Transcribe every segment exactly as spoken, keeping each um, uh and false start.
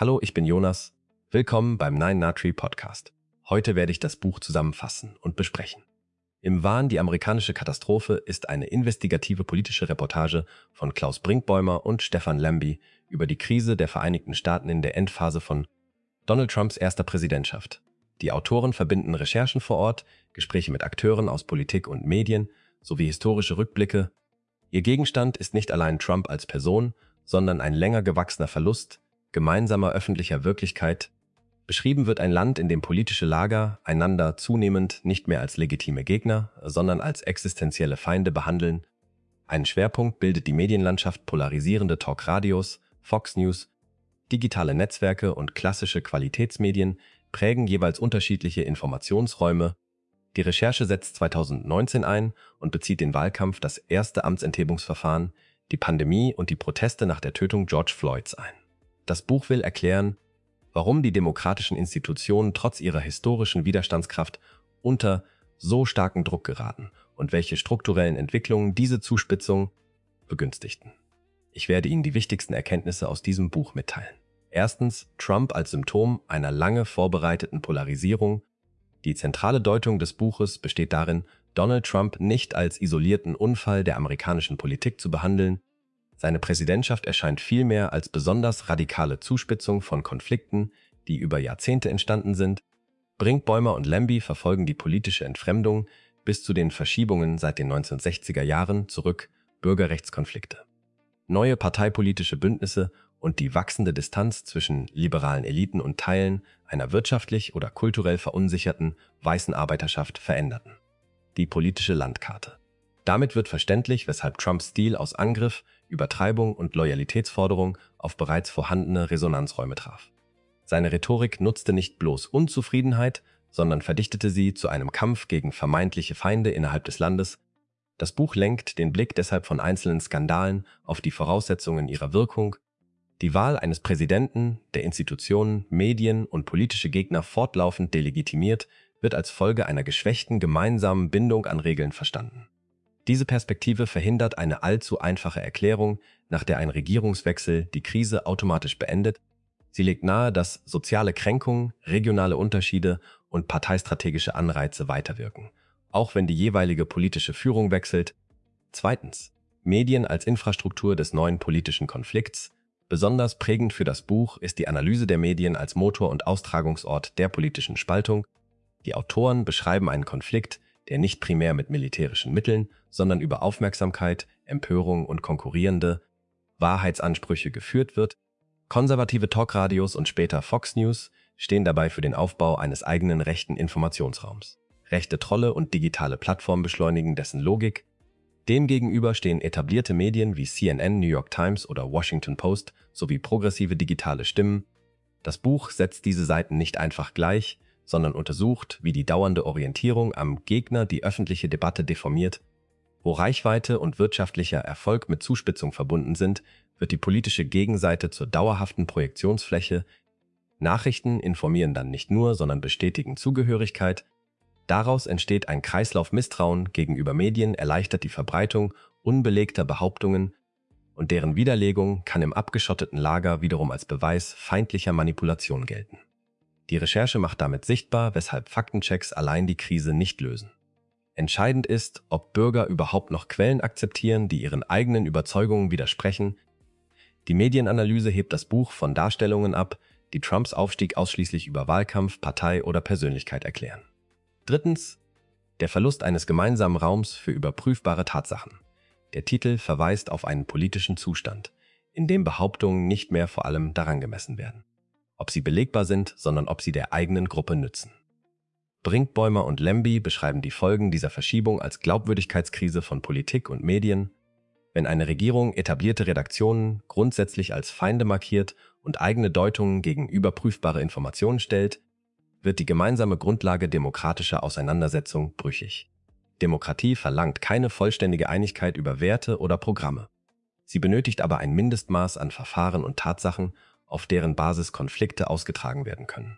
Hallo, ich bin Jonas. Willkommen beim Nine Natri Podcast. Heute werde ich das Buch zusammenfassen und besprechen. Im Wahn die amerikanische Katastrophe ist eine investigative politische Reportage von Klaus Brinkbäumer und Stefan Lemby über die Krise der Vereinigten Staaten in der Endphase von Donald Trumps erster Präsidentschaft. Die Autoren verbinden Recherchen vor Ort, Gespräche mit Akteuren aus Politik und Medien sowie historische Rückblicke. Ihr Gegenstand ist nicht allein Trump als Person, sondern ein länger gewachsener Verlust gemeinsamer öffentlicher Wirklichkeit. Beschrieben wird ein Land, in dem politische Lager einander zunehmend nicht mehr als legitime Gegner, sondern als existenzielle Feinde behandeln. Einen Schwerpunkt bildet die Medienlandschaft polarisierende Talkradios, Fox News, digitale Netzwerke und klassische Qualitätsmedien prägen jeweils unterschiedliche Informationsräume. Die Recherche setzt zweitausendneunzehn ein und bezieht den Wahlkampf, das erste Amtsenthebungsverfahren, die Pandemie und die Proteste nach der Tötung George Floyds ein. Das Buch will erklären, warum die demokratischen Institutionen trotz ihrer historischen Widerstandskraft unter so starken Druck geraten und welche strukturellen Entwicklungen diese Zuspitzung begünstigten. Ich werde Ihnen die wichtigsten Erkenntnisse aus diesem Buch mitteilen. Erstens, Trump als Symptom einer lange vorbereiteten Polarisierung. Die zentrale Deutung des Buches besteht darin, Donald Trump nicht als isolierten Unfall der amerikanischen Politik zu behandeln. Seine Präsidentschaft erscheint vielmehr als besonders radikale Zuspitzung von Konflikten, die über Jahrzehnte entstanden sind. Brinkbäumer und Lemby verfolgen die politische Entfremdung bis zu den Verschiebungen seit den neunzehnhundertsechziger Jahren zurück, Bürgerrechtskonflikte, neue parteipolitische Bündnisse und die wachsende Distanz zwischen liberalen Eliten und Teilen einer wirtschaftlich oder kulturell verunsicherten weißen Arbeiterschaft veränderten. Die politische Landkarte. Damit wird verständlich, weshalb Trumps Stil aus Angriff, Übertreibung und Loyalitätsforderung auf bereits vorhandene Resonanzräume traf. Seine Rhetorik nutzte nicht bloß Unzufriedenheit, sondern verdichtete sie zu einem Kampf gegen vermeintliche Feinde innerhalb des Landes. Das Buch lenkt den Blick deshalb von einzelnen Skandalen auf die Voraussetzungen ihrer Wirkung. Die Wahl eines Präsidenten, der Institutionen, Medien und politische Gegner fortlaufend delegitimiert, wird als Folge einer geschwächten gemeinsamen Bindung an Regeln verstanden. Diese Perspektive verhindert eine allzu einfache Erklärung, nach der ein Regierungswechsel die Krise automatisch beendet. Sie legt nahe, dass soziale Kränkungen, regionale Unterschiede und parteistrategische Anreize weiterwirken, auch wenn die jeweilige politische Führung wechselt. Zweitens. Medien als Infrastruktur des neuen politischen Konflikts. Besonders prägend für das Buch ist die Analyse der Medien als Motor und Austragungsort der politischen Spaltung. Die Autoren beschreiben einen Konflikt, der nicht primär mit militärischen Mitteln, sondern über Aufmerksamkeit, Empörung und konkurrierende Wahrheitsansprüche geführt wird. Konservative Talkradios und später Fox News stehen dabei für den Aufbau eines eigenen rechten Informationsraums. Rechte Trolle und digitale Plattformen beschleunigen dessen Logik. Demgegenüber stehen etablierte Medien wie C N N, New York Times oder Washington Post sowie progressive digitale Stimmen. Das Buch setzt diese Seiten nicht einfach gleich, sondern untersucht, wie die dauernde Orientierung am Gegner die öffentliche Debatte deformiert. Wo Reichweite und wirtschaftlicher Erfolg mit Zuspitzung verbunden sind, wird die politische Gegenseite zur dauerhaften Projektionsfläche. Nachrichten informieren dann nicht nur, sondern bestätigen Zugehörigkeit. Daraus entsteht ein Kreislauf Misstrauen gegenüber Medien, erleichtert die Verbreitung unbelegter Behauptungen und deren Widerlegung kann im abgeschotteten Lager wiederum als Beweis feindlicher Manipulation gelten. Die Recherche macht damit sichtbar, weshalb Faktenchecks allein die Krise nicht lösen. Entscheidend ist, ob Bürger überhaupt noch Quellen akzeptieren, die ihren eigenen Überzeugungen widersprechen. Die Medienanalyse hebt das Buch von Darstellungen ab, die Trumps Aufstieg ausschließlich über Wahlkampf, Partei oder Persönlichkeit erklären. Drittens. Der Verlust eines gemeinsamen Raums für überprüfbare Tatsachen. Der Titel verweist auf einen politischen Zustand, in dem Behauptungen nicht mehr vor allem daran gemessen werden, ob sie belegbar sind, sondern ob sie der eigenen Gruppe nützen. Brinkbäumer und Lemby beschreiben die Folgen dieser Verschiebung als Glaubwürdigkeitskrise von Politik und Medien. Wenn eine Regierung etablierte Redaktionen grundsätzlich als Feinde markiert und eigene Deutungen gegen überprüfbare Informationen stellt, wird die gemeinsame Grundlage demokratischer Auseinandersetzung brüchig. Demokratie verlangt keine vollständige Einigkeit über Werte oder Programme. Sie benötigt aber ein Mindestmaß an Verfahren und Tatsachen, auf deren Basis Konflikte ausgetragen werden können.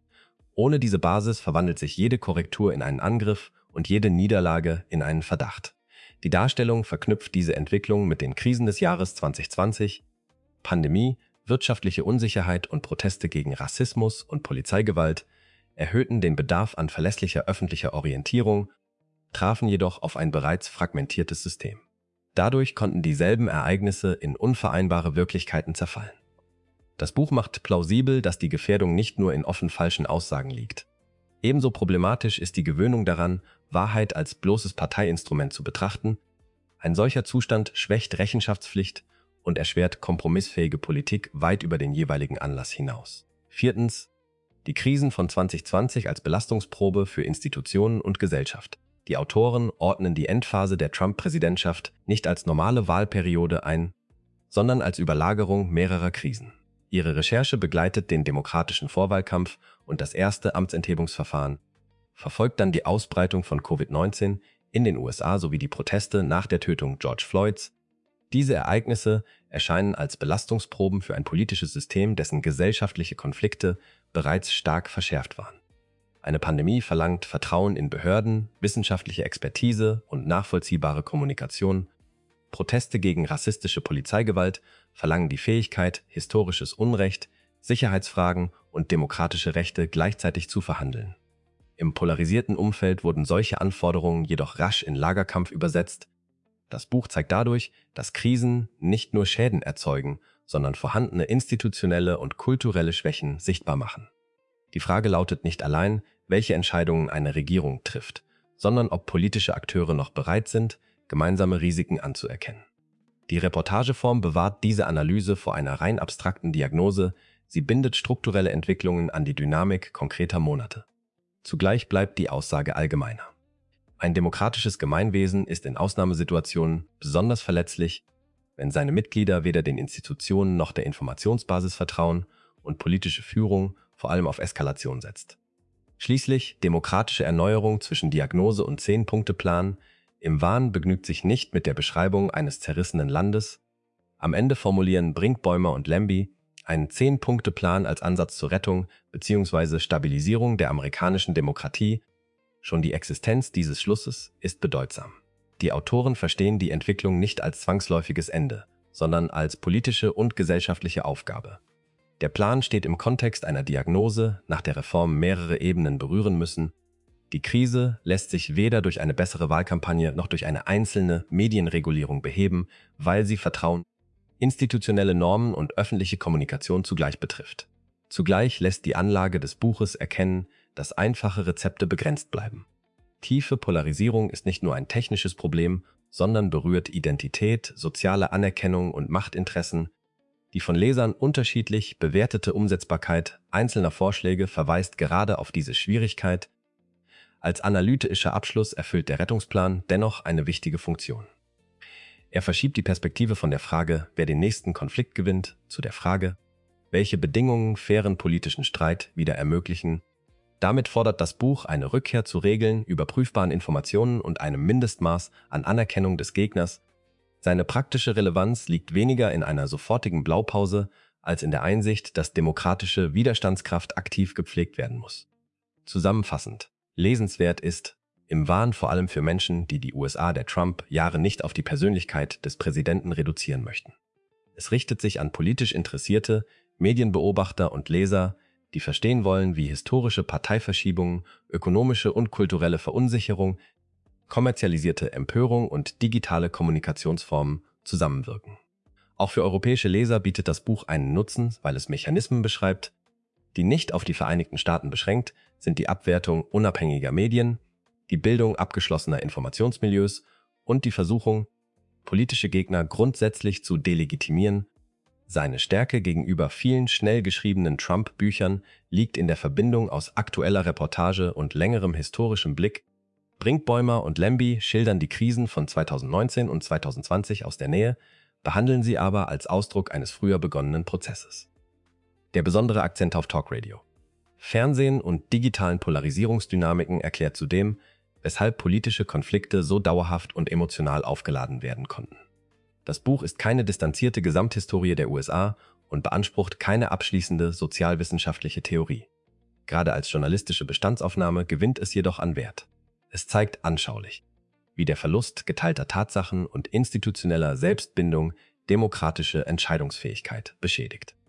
Ohne diese Basis verwandelt sich jede Korrektur in einen Angriff und jede Niederlage in einen Verdacht. Die Darstellung verknüpft diese Entwicklung mit den Krisen des Jahres zwanzig zwanzig, Pandemie, Wirtschaftliche Unsicherheit und Proteste gegen Rassismus und Polizeigewalt erhöhten den Bedarf an verlässlicher öffentlicher Orientierung, trafen jedoch auf ein bereits fragmentiertes System. Dadurch konnten dieselben Ereignisse in unvereinbare Wirklichkeiten zerfallen. Das Buch macht plausibel, dass die Gefährdung nicht nur in offen falschen Aussagen liegt. Ebenso problematisch ist die Gewöhnung daran, Wahrheit als bloßes Parteiinstrument zu betrachten. Ein solcher Zustand schwächt Rechenschaftspflicht und erschwert kompromissfähige Politik weit über den jeweiligen Anlass hinaus. Viertens. Die Krisen von zwanzig zwanzig als Belastungsprobe für Institutionen und Gesellschaft. Die Autoren ordnen die Endphase der Trump-Präsidentschaft nicht als normale Wahlperiode ein, sondern als Überlagerung mehrerer Krisen. Ihre Recherche begleitet den demokratischen Vorwahlkampf und das erste Amtsenthebungsverfahren, verfolgt dann die Ausbreitung von Covid neunzehn in den U S A sowie die Proteste nach der Tötung George Floyds. Diese Ereignisse erscheinen als Belastungsproben für ein politisches System, dessen gesellschaftliche Konflikte bereits stark verschärft waren. Eine Pandemie verlangt Vertrauen in Behörden, wissenschaftliche Expertise und nachvollziehbare Kommunikation. Proteste gegen rassistische Polizeigewalt verlangen die Fähigkeit, historisches Unrecht, Sicherheitsfragen und demokratische Rechte gleichzeitig zu verhandeln. Im polarisierten Umfeld wurden solche Anforderungen jedoch rasch in Lagerkampf übersetzt. Das Buch zeigt dadurch, dass Krisen nicht nur Schäden erzeugen, sondern vorhandene institutionelle und kulturelle Schwächen sichtbar machen. Die Frage lautet nicht allein, welche Entscheidungen eine Regierung trifft, sondern ob politische Akteure noch bereit sind, gemeinsame Risiken anzuerkennen. Die Reportageform bewahrt diese Analyse vor einer rein abstrakten Diagnose, sie bindet strukturelle Entwicklungen an die Dynamik konkreter Monate. Zugleich bleibt die Aussage allgemeiner. Ein demokratisches Gemeinwesen ist in Ausnahmesituationen besonders verletzlich, wenn seine Mitglieder weder den Institutionen noch der Informationsbasis vertrauen und politische Führung vor allem auf Eskalation setzt. Schließlich demokratische Erneuerung zwischen Diagnose und Zehn-Punkte-Plan. Im Wahn begnügt sich nicht mit der Beschreibung eines zerrissenen Landes. Am Ende formulieren Brinkbäumer und Lambie einen Zehn-Punkte-Plan als Ansatz zur Rettung bzw. Stabilisierung der amerikanischen Demokratie. Schon die Existenz dieses Schlusses ist bedeutsam. Die Autoren verstehen die Entwicklung nicht als zwangsläufiges Ende, sondern als politische und gesellschaftliche Aufgabe. Der Plan steht im Kontext einer Diagnose, nach der Reformen mehrere Ebenen berühren müssen. Die Krise lässt sich weder durch eine bessere Wahlkampagne noch durch eine einzelne Medienregulierung beheben, weil sie Vertrauen, institutionelle Normen und öffentliche Kommunikation zugleich betrifft. Zugleich lässt die Anlage des Buches erkennen, dass einfache Rezepte begrenzt bleiben. Tiefe Polarisierung ist nicht nur ein technisches Problem, sondern berührt Identität, soziale Anerkennung und Machtinteressen. Die von Lesern unterschiedlich bewertete Umsetzbarkeit einzelner Vorschläge verweist gerade auf diese Schwierigkeit. Als analytischer Abschluss erfüllt der Rettungsplan dennoch eine wichtige Funktion. Er verschiebt die Perspektive von der Frage, wer den nächsten Konflikt gewinnt, zu der Frage, welche Bedingungen fairen politischen Streit wieder ermöglichen. Damit fordert das Buch eine Rückkehr zu Regeln, überprüfbaren Informationen und einem Mindestmaß an Anerkennung des Gegners. Seine praktische Relevanz liegt weniger in einer sofortigen Blaupause als in der Einsicht, dass demokratische Widerstandskraft aktiv gepflegt werden muss. Zusammenfassend: Lesenswert ist im Wahn vor allem für Menschen, die die U S A der Trump-Jahre nicht auf die Persönlichkeit des Präsidenten reduzieren möchten. Es richtet sich an politisch Interessierte, Medienbeobachter und Leser, die verstehen wollen, wie historische Parteiverschiebungen, ökonomische und kulturelle Verunsicherung, kommerzialisierte Empörung und digitale Kommunikationsformen zusammenwirken. Auch für europäische Leser bietet das Buch einen Nutzen, weil es Mechanismen beschreibt, die nicht auf die Vereinigten Staaten beschränkt sind: die Abwertung unabhängiger Medien, die Bildung abgeschlossener Informationsmilieus und die Versuchung, politische Gegner grundsätzlich zu delegitimieren. Seine Stärke gegenüber vielen schnell geschriebenen Trump-Büchern liegt in der Verbindung aus aktueller Reportage und längerem historischem Blick. Brinkbäumer und Lambie schildern die Krisen von zweitausendneunzehn und zweitausendzwanzig aus der Nähe, behandeln sie aber als Ausdruck eines früher begonnenen Prozesses. Der besondere Akzent auf Talkradio. Fernsehen und digitalen Polarisierungsdynamiken erklärt zudem, weshalb politische Konflikte so dauerhaft und emotional aufgeladen werden konnten. Das Buch ist keine distanzierte Gesamthistorie der U S A und beansprucht keine abschließende sozialwissenschaftliche Theorie. Gerade als journalistische Bestandsaufnahme gewinnt es jedoch an Wert. Es zeigt anschaulich, wie der Verlust geteilter Tatsachen und institutioneller Selbstbindung demokratische Entscheidungsfähigkeit beschädigt.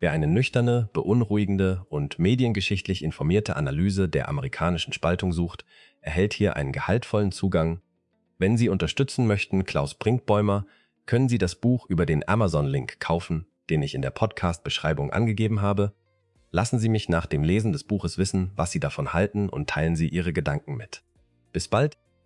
Wer eine nüchterne, beunruhigende und mediengeschichtlich informierte Analyse der amerikanischen Spaltung sucht, erhält hier einen gehaltvollen Zugang. Wenn Sie unterstützen möchten, Klaus Brinkbäumer, können Sie das Buch über den Amazon-Link kaufen, den ich in der Podcast-Beschreibung angegeben habe. Lassen Sie mich nach dem Lesen des Buches wissen, was Sie davon halten und teilen Sie Ihre Gedanken mit. Bis bald!